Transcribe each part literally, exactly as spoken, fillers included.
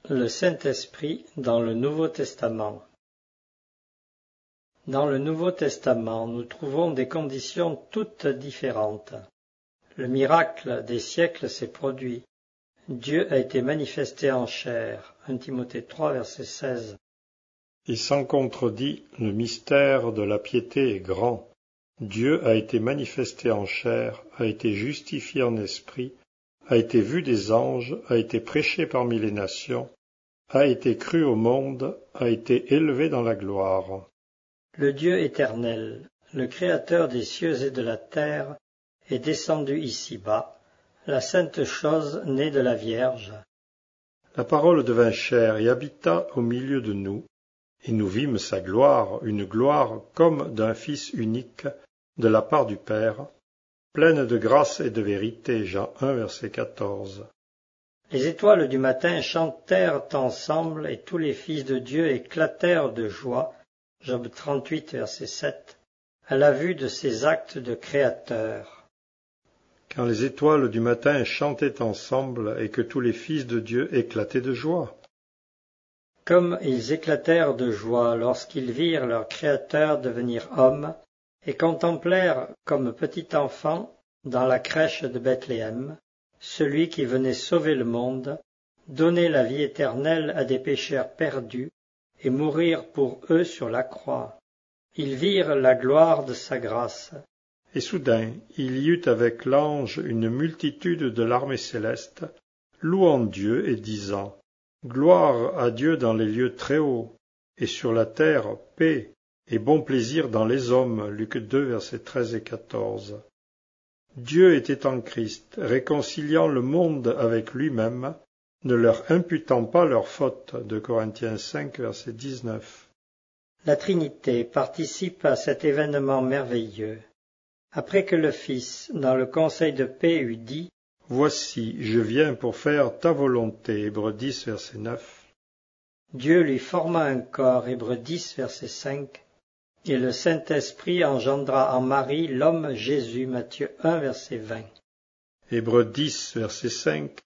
Le Saint-Esprit dans le Nouveau Testament. Dans le Nouveau Testament, nous trouvons des conditions toutes différentes. Le miracle des siècles s'est produit. Dieu a été manifesté en chair. un Timothée trois, verset seize. Et sans contredit, le mystère de la piété est grand. Dieu a été manifesté en chair, a été justifié en esprit, a été vu des anges, a été prêché parmi les nations, a été cru au monde, a été élevé dans la gloire. Le Dieu éternel, le Créateur des cieux et de la terre, est descendu ici-bas, la sainte chose née de la Vierge. La parole devint chair et habita au milieu de nous, et nous vîmes sa gloire, une gloire comme d'un Fils unique de la part du Père, pleine de grâce et de vérité. Jean un, verset quatorze. Les étoiles du matin chantèrent ensemble, et tous les fils de Dieu éclatèrent de joie. Job trente-huit, verset sept, à la vue de ces actes de Créateur. Quand les étoiles du matin chantaient ensemble, et que tous les fils de Dieu éclataient de joie. Comme ils éclatèrent de joie lorsqu'ils virent leur Créateur devenir homme, et contemplèrent comme petit enfant, dans la crèche de Bethléem, celui qui venait sauver le monde, donner la vie éternelle à des pécheurs perdus, et mourir pour eux sur la croix. Ils virent la gloire de sa grâce. Et soudain, il y eut avec l'ange une multitude de l'armée céleste, louant Dieu et disant : Gloire à Dieu dans les lieux très hauts, et sur la terre paix et bon plaisir dans les hommes. Luc deux, versets treize et quatorze. Dieu était en Christ, réconciliant le monde avec lui-même, ne leur imputant pas leurs fautes. deux Corinthiens cinq, verset dix-neuf. La Trinité participe à cet événement merveilleux. Après que le Fils, dans le conseil de paix, eut dit : Voici, je viens pour faire ta volonté. Hébreux dix, verset neuf. Dieu lui forma un corps. Hébreux dix, verset cinq. Et le Saint-Esprit engendra en Marie l'homme Jésus. Matthieu un, verset vingt. Hébreux dix, verset cinq.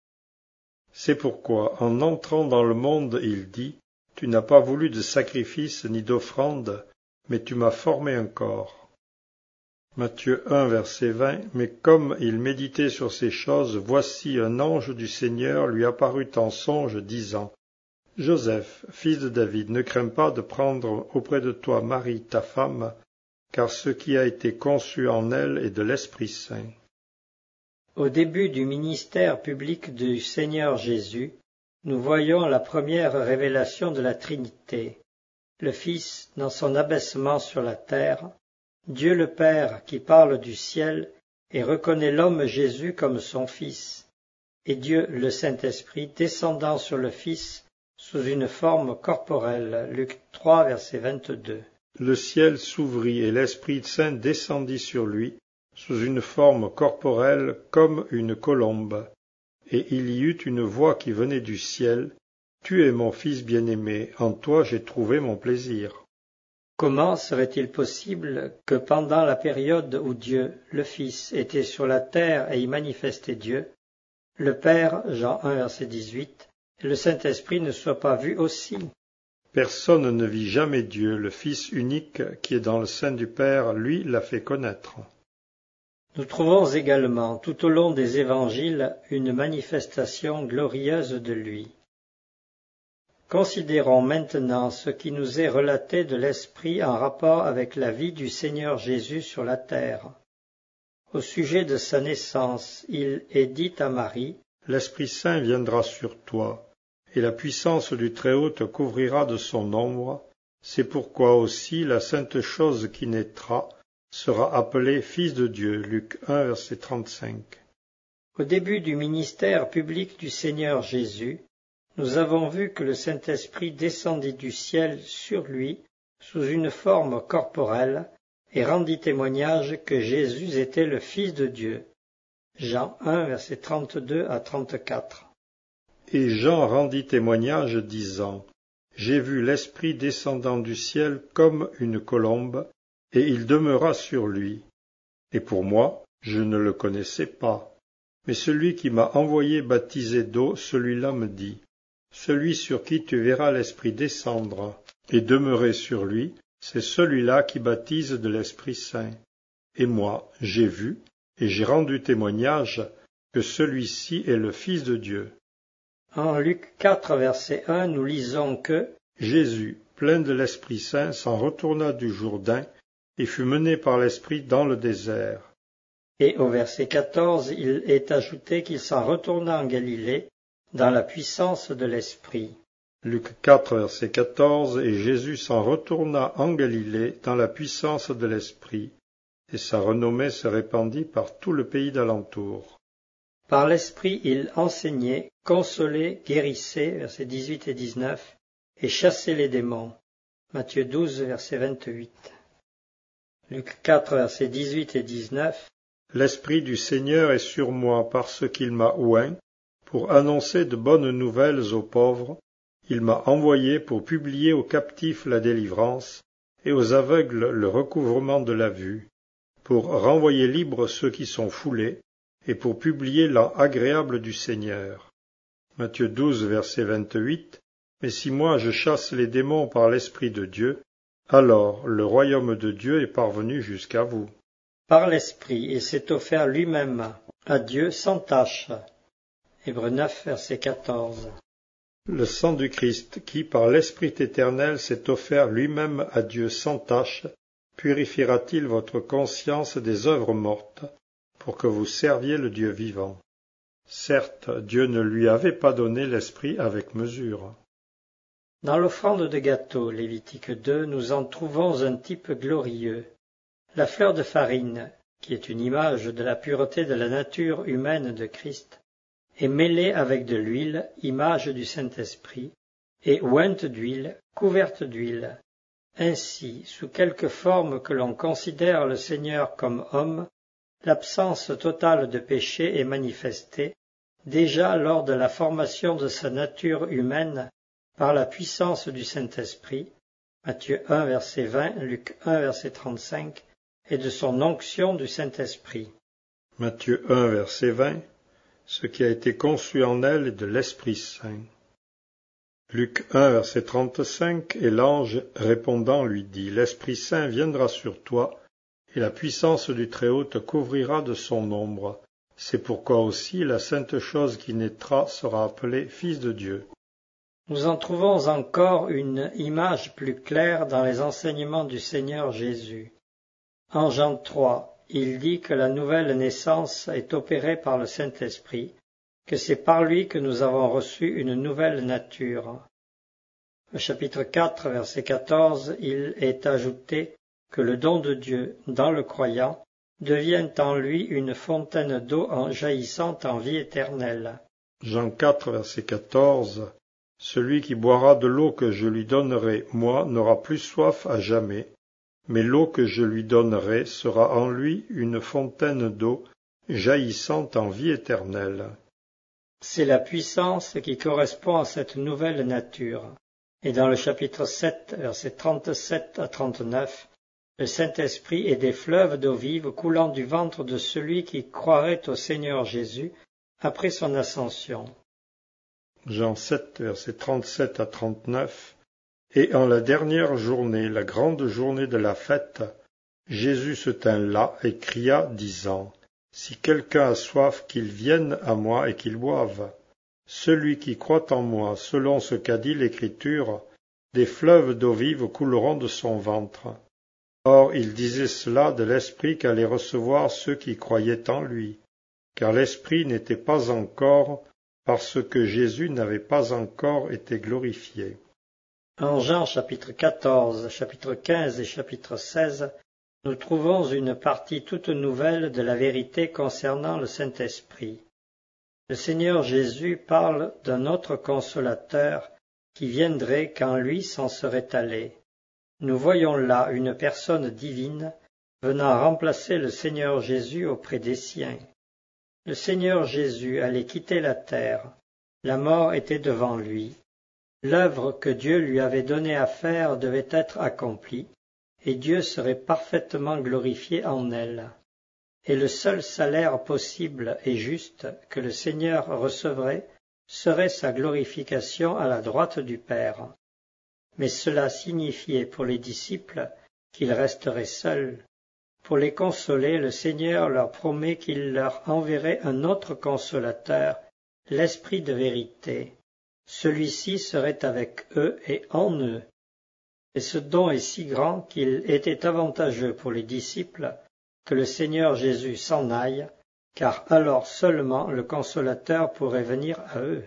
C'est pourquoi, en entrant dans le monde, il dit : Tu n'as pas voulu de sacrifice ni d'offrande, mais tu m'as formé un corps. Matthieu un, verset vingt. Mais comme il méditait sur ces choses, voici un ange du Seigneur lui apparut en songe, disant : Joseph, fils de David, ne crains pas de prendre auprès de toi Marie, ta femme, car ce qui a été conçu en elle est de l'Esprit Saint. Au début du ministère public du Seigneur Jésus, nous voyons la première révélation de la Trinité. Le Fils dans son abaissement sur la terre, Dieu le Père qui parle du ciel et reconnaît l'homme Jésus comme son Fils, et Dieu le Saint-Esprit descendant sur le Fils sous une forme corporelle. Luc trois, verset vingt-deux. Le ciel s'ouvrit et l'Esprit Saint descendit sur lui, sous une forme corporelle comme une colombe. Et il y eut une voix qui venait du ciel : Tu es mon Fils bien-aimé, en toi j'ai trouvé mon plaisir. Comment serait-il possible que pendant la période où Dieu, le Fils, était sur la terre et y manifestait Dieu, le Père, Jean un, verset dix-huit, et le Saint-Esprit ne soit pas vu aussi? Personne ne vit jamais Dieu, le Fils unique qui est dans le sein du Père, lui l'a fait connaître. Nous trouvons également tout au long des évangiles une manifestation glorieuse de lui. Considérons maintenant ce qui nous est relaté de l'Esprit en rapport avec la vie du Seigneur Jésus sur la terre. Au sujet de sa naissance, il est dit à Marie : L'Esprit Saint viendra sur toi, et la puissance du Très-Haut te couvrira de son ombre. C'est pourquoi aussi la sainte chose qui naîtra sera appelée Fils de Dieu. Luc un, verset trente-cinq. Au début du ministère public du Seigneur Jésus, nous avons vu que le Saint-Esprit descendit du ciel sur lui sous une forme corporelle et rendit témoignage que Jésus était le Fils de Dieu. Jean un, verset trente-deux à trente-quatre. Et Jean rendit témoignage disant : J'ai vu l'Esprit descendant du ciel comme une colombe, et il demeura sur lui. Et pour moi, je ne le connaissais pas. Mais celui qui m'a envoyé baptiser d'eau, celui-là me dit : Celui sur qui tu verras l'Esprit descendre et demeurer sur lui, c'est celui-là qui baptise de l'Esprit Saint. Et moi, j'ai vu, et j'ai rendu témoignage, que celui-ci est le Fils de Dieu. » En Luc quatre, verset un, nous lisons que Jésus, plein de l'Esprit Saint, s'en retourna du Jourdain et fut mené par l'Esprit dans le désert. Et au verset quatorze, il est ajouté qu'il s'en retourna en Galilée, dans la puissance de l'Esprit. Luc quatre, verset quatorze, et Jésus s'en retourna en Galilée dans la puissance de l'Esprit, et sa renommée se répandit par tout le pays d'alentour. Par l'Esprit, il enseignait, consolait, guérissait, versets dix-huit et dix-neuf, et chassait les démons. Matthieu douze, verset vingt-huit. Luc quatre, versets dix-huit et dix-neuf. L'Esprit du Seigneur est sur moi parce qu'il m'a oint pour annoncer de bonnes nouvelles aux pauvres. Il m'a envoyé pour publier aux captifs la délivrance et aux aveugles le recouvrement de la vue, pour renvoyer libres ceux qui sont foulés et pour publier l'an agréable du Seigneur. Matthieu douze, verset vingt-huit. Mais si moi je chasse les démons par l'Esprit de Dieu, alors le royaume de Dieu est parvenu jusqu'à vous. Par l'Esprit, il s'est offert lui-même à Dieu sans tache. Hébreux neuf, verset quatorze. Le sang du Christ, qui par l'Esprit éternel s'est offert lui-même à Dieu sans tache, purifiera-t-il votre conscience des œuvres mortes, pour que vous serviez le Dieu vivant? Certes, Dieu ne lui avait pas donné l'Esprit avec mesure. Dans l'offrande de gâteau, Lévitique deux, nous en trouvons un type glorieux. La fleur de farine, qui est une image de la pureté de la nature humaine de Christ, est mêlée avec de l'huile, image du Saint-Esprit, et ointe d'huile, couverte d'huile. Ainsi, sous quelque forme que l'on considère le Seigneur comme homme, l'absence totale de péché est manifestée, déjà lors de la formation de sa nature humaine par la puissance du Saint-Esprit, Matthieu un, verset vingt, Luc un, verset trente-cinq, et de son onction du Saint-Esprit. Matthieu un, verset vingt, ce qui a été conçu en elle est de l'Esprit Saint. Luc un, verset trente-cinq, et l'ange répondant lui dit, l'Esprit Saint viendra sur toi, et la puissance du Très-Haut te couvrira de son ombre. C'est pourquoi aussi la sainte chose qui naîtra sera appelée Fils de Dieu. Nous en trouvons encore une image plus claire dans les enseignements du Seigneur Jésus. En Jean trois, il dit que la nouvelle naissance est opérée par le Saint-Esprit, que c'est par lui que nous avons reçu une nouvelle nature. Au chapitre quatre, verset quatorze, il est ajouté que le don de Dieu, dans le croyant, devient en lui une fontaine d'eau en jaillissant en vie éternelle. Jean quatre, verset quatorze. Celui qui boira de l'eau que je lui donnerai, moi, n'aura plus soif à jamais, mais l'eau que je lui donnerai sera en lui une fontaine d'eau jaillissant en vie éternelle. C'est la puissance qui correspond à cette nouvelle nature. Et dans le chapitre sept, versets trente-sept à trente-neuf, le Saint-Esprit est des fleuves d'eau vive coulant du ventre de celui qui croirait au Seigneur Jésus après son ascension. Jean sept, versets trente-sept à trente-neuf. Et en la dernière journée, la grande journée de la fête, Jésus se tint là et cria, disant, « Si quelqu'un a soif, qu'il vienne à moi et qu'il boive. Celui qui croit en moi, selon ce qu'a dit l'Écriture, des fleuves d'eau vive couleront de son ventre. » Or, il disait cela de l'Esprit qu'allaient recevoir ceux qui croyaient en lui, car l'Esprit n'était pas encore, parce que Jésus n'avait pas encore été glorifié. En Jean chapitre quatorze, chapitre quinze et chapitre seize, nous trouvons une partie toute nouvelle de la vérité concernant le Saint-Esprit. Le Seigneur Jésus parle d'un autre consolateur qui viendrait quand lui s'en serait allé. Nous voyons là une personne divine venant remplacer le Seigneur Jésus auprès des siens. Le Seigneur Jésus allait quitter la terre. La mort était devant lui. L'œuvre que Dieu lui avait donnée à faire devait être accomplie, et Dieu serait parfaitement glorifié en elle. Et le seul salaire possible et juste que le Seigneur recevrait serait sa glorification à la droite du Père. Mais cela signifiait pour les disciples qu'ils resteraient seuls. Pour les consoler, le Seigneur leur promet qu'il leur enverrait un autre consolateur, l'Esprit de vérité. Celui-ci serait avec eux et en eux. Et ce don est si grand qu'il était avantageux pour les disciples que le Seigneur Jésus s'en aille, car alors seulement le consolateur pourrait venir à eux.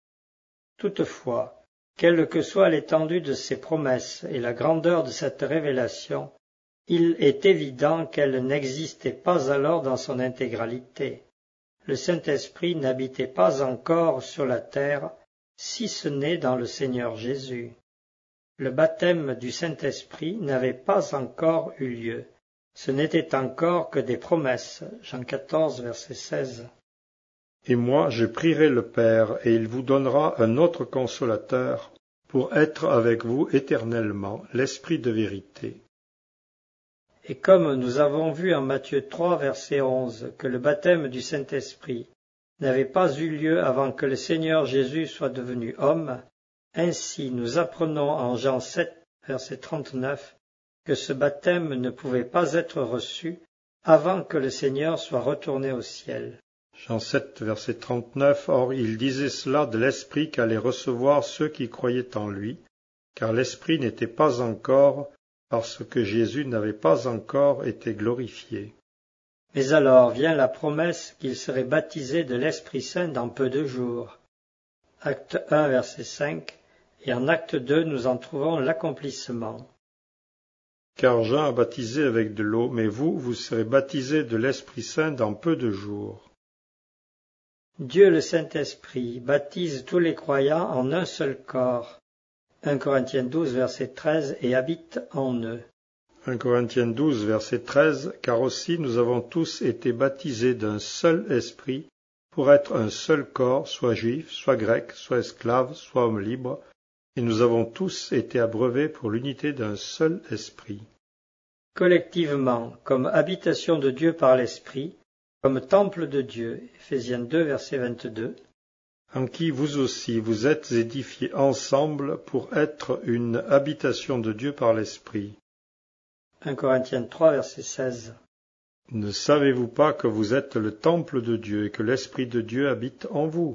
Toutefois, quelle que soit l'étendue de ces promesses et la grandeur de cette révélation, il est évident qu'elle n'existait pas alors dans son intégralité. Le Saint-Esprit n'habitait pas encore sur la terre, si ce n'est dans le Seigneur Jésus. Le baptême du Saint-Esprit n'avait pas encore eu lieu. Ce n'était encore que des promesses. Jean quatorze, verset seize. Et moi je prierai le Père, et il vous donnera un autre consolateur, pour être avec vous éternellement, l'Esprit de vérité. Et comme nous avons vu en Matthieu trois, verset onze, que le baptême du Saint-Esprit n'avait pas eu lieu avant que le Seigneur Jésus soit devenu homme, ainsi nous apprenons en Jean sept, verset trente-neuf, que ce baptême ne pouvait pas être reçu avant que le Seigneur soit retourné au ciel. Jean sept, verset trente-neuf, Or il disait cela de l'Esprit qu'allaient recevoir ceux qui croyaient en lui, car l'Esprit n'était pas encore, parce que Jésus n'avait pas encore été glorifié. Mais alors vient la promesse qu'il serait baptisé de l'Esprit Saint dans peu de jours. Acte un, verset cinq, et en acte deux, nous en trouvons l'accomplissement. Car Jean a baptisé avec de l'eau, mais vous, vous serez baptisés de l'Esprit Saint dans peu de jours. Dieu le Saint-Esprit baptise tous les croyants en un seul corps. un Corinthiens douze, verset treize, et habite en eux. un Corinthiens douze, verset treize, Car aussi nous avons tous été baptisés d'un seul esprit, pour être un seul corps, soit juif, soit grec, soit esclave, soit homme libre, et nous avons tous été abreuvés pour l'unité d'un seul esprit. Collectivement, comme habitation de Dieu par l'Esprit, comme temple de Dieu, Éphésiens deux, verset vingt-deux, en qui vous aussi vous êtes édifiés ensemble pour être une habitation de Dieu par l'Esprit. un Corinthiens trois, verset seize. Ne savez-vous pas que vous êtes le temple de Dieu et que l'Esprit de Dieu habite en vous?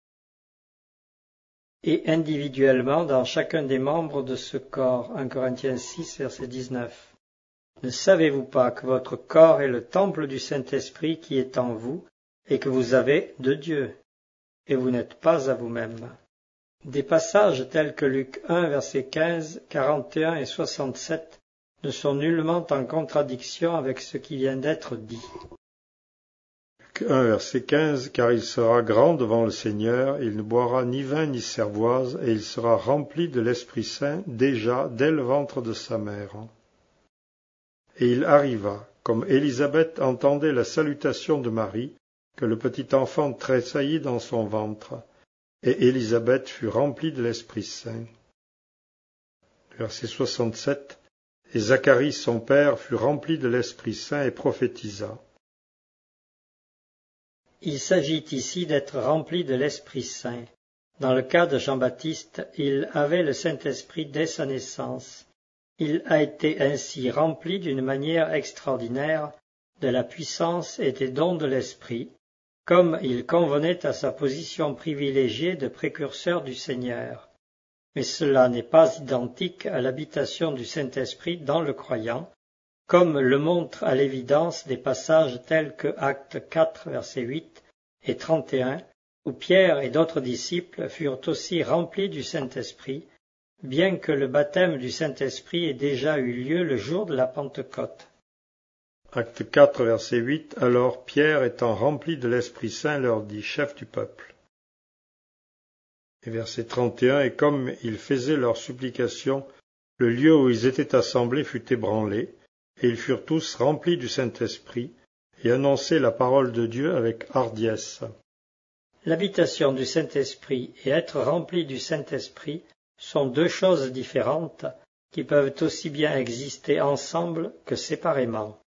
Et individuellement dans chacun des membres de ce corps, un Corinthiens six, verset dix-neuf. Ne savez-vous pas que votre corps est le temple du Saint-Esprit qui est en vous et que vous avez de Dieu, et vous n'êtes pas à vous-même? Des passages tels que Luc un, verset quinze, quarante et un et soixante-sept ne sont nullement en contradiction avec ce qui vient d'être dit. Luc un, verset quinze, Car il sera grand devant le Seigneur, il ne boira ni vin ni cervoise, et il sera rempli de l'Esprit Saint déjà dès le ventre de sa mère. Et il arriva, comme Élisabeth entendait la salutation de Marie, que le petit enfant tressaillit dans son ventre, et Élisabeth fut remplie de l'Esprit Saint. Verset soixante-sept, Et Zacharie son père fut rempli de l'Esprit Saint et prophétisa. Il s'agit ici d'être rempli de l'Esprit Saint. Dans le cas de Jean-Baptiste, il avait le Saint-Esprit dès sa naissance. Il a été ainsi rempli d'une manière extraordinaire de la puissance et des dons de l'Esprit, comme il convenait à sa position privilégiée de précurseur du Seigneur. Mais cela n'est pas identique à l'habitation du Saint-Esprit dans le croyant, comme le montrent à l'évidence des passages tels que Actes quatre, verset huit et trente et un, où Pierre et d'autres disciples furent aussi remplis du Saint-Esprit, bien que le baptême du Saint-Esprit ait déjà eu lieu le jour de la Pentecôte. Acte quatre, verset huit, Alors Pierre, étant rempli de l'Esprit Saint, leur dit, chef du peuple. Et verset trente et un, Et comme ils faisaient leur supplication, le lieu où ils étaient assemblés fut ébranlé, et ils furent tous remplis du Saint-Esprit, et annonçaient la parole de Dieu avec hardiesse. L'habitation du Saint-Esprit et être rempli du Saint-Esprit sont deux choses différentes qui peuvent aussi bien exister ensemble que séparément.